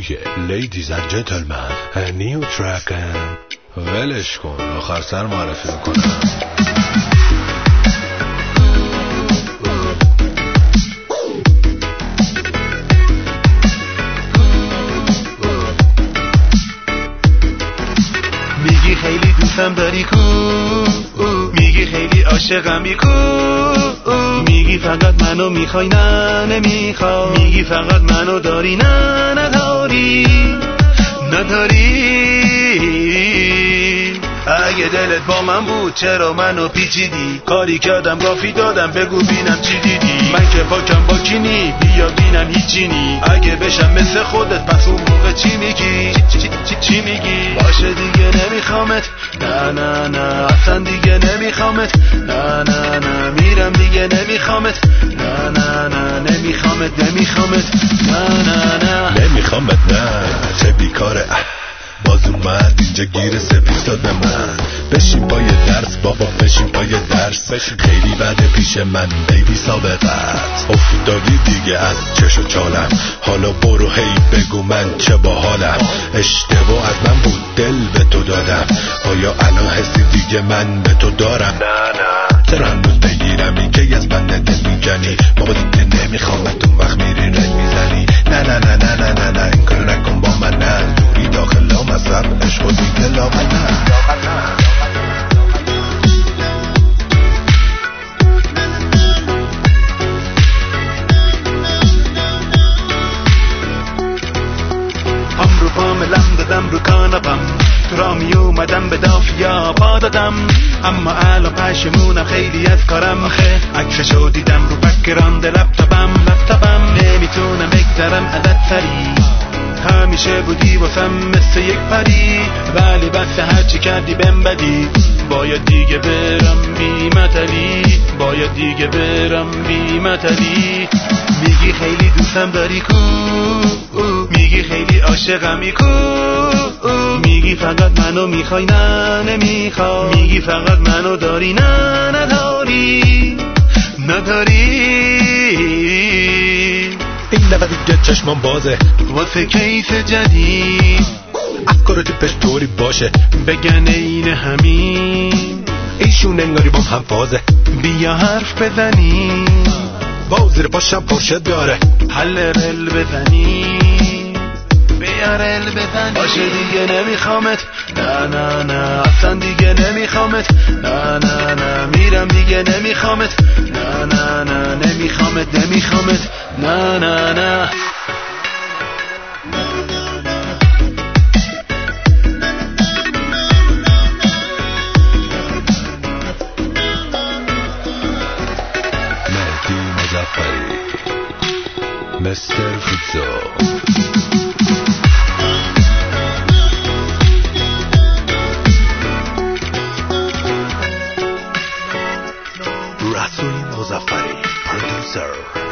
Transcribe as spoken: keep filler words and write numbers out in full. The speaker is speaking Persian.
yeah ladies and gentlemen a new track ولش کن آخر سر معرفی میکنم. میگی خیلی دوستم داری کو، میگی خیلی عاشقمی کو، میگی فقط منو میخوای نه نمیخوای، میگی فقط منو داری نه نداری نداری. اگه دلت با من بود چرا منو پیچیدی؟ کاری کردم گافی دادم بگو بینم چی دیدی؟ من که پاکم با کینی بیا بینم هیچی نی. اگه بشم مثل خودت پس اون موقع چی میگی؟ چی, چی, چی, چی میگی؟ باشه دیگه نمیخوامت نه نه نه اصلا دیگه نمیخوامت نه نه نه میرم دیگه نمیخوامت نه نه نه نمیخوامت نمیخوامت نه نه نه نمیخوامت نه چه بیکاره باز اومد اینجا گیر سپیس داد به من. بشین پای درس بابا بشین پای درس، خیلی بده پیش من بیبی سابقت افتادی دیگه از چش و چالم. حالا برو هی بگو من چه باحالم، اشتباه از من بود دل به تو دادم، آیا الان حسی دیگه من به تو دارم؟ نه نه چرا هنوز بگیرم این که از بنده دل میجنی؟ بابا دیگه نمیخوامت اون وقت میری رد میزنی. نه نه نه نه نه نه نه این کارو نکن با من نه، دوری داخل مصب عشق و دیگه لاغل نه. هم رو پام لم دادم رو کانپم، تو را می اومدم به دافیا پا دادم، اما الان پشمونم خیلی از کارم. آخه عکسشو دیدم رو بک راند لپتاپم لپتاپم نمیتونم بگذرم ازت سری، همیشه بودی واسم مثل یک پری، ولی بس هرچی کردی بهم بدی. باید دیگه برم بی مطلی، باید دیگه برم بی مطلی. میگی خیلی دوستم داری کو، میگی خیلی عاشقمی کو، میگی فقط منو میخوای نه نمیخوای، میگی فقط منو داری نه نداری نداری. این نفت دیگه چشمان بازه واسه کیس جدید، افکار تیپش طوری باشه بگن این همین، ایشون انگاری بام هم فازه. بیا حرف بزنی با زیر پاشم پرشه داره، حل رل بزنی بیا رل بزنی. باشه دیگه نمیخوامت نه نه نه اصلا دیگه نمیخوامت نه نه نه میرم دیگه نمیخوامت نه نه نه نمیخوامت نمیخوامت نه نه نه. مهدی مظفری مستر فوتزو. رسول مظفری پرودوسر.